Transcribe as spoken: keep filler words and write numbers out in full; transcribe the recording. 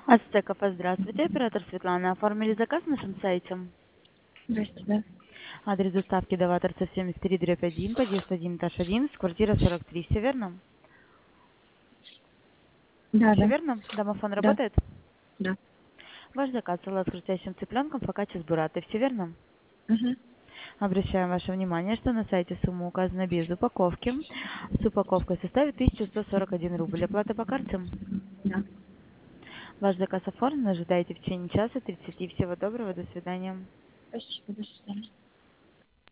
Ацтеков, здравствуйте. Оператор Светлана. Оформили заказ на нашем сайте. Здрасте, да. Адрес доставки до Ватерса семьдесят три дробь один, подъезд один, этаж один, квартира сорок три. Все верно? Да, Все да, верно? Домофон да, работает? да. Ваш заказ салат с хрустящим цыпленком, фокаччи с буррато. Все верно? Угу. Обращаем ваше внимание, что на сайте сумма указана без упаковки. С упаковкой составит тысяча сто сорок один рубль. Оплата по карте. Да. Ваш заказ оформлен. Ожидайте в течение часа тридцати. Всего доброго. До свидания. Спасибо, до свидания.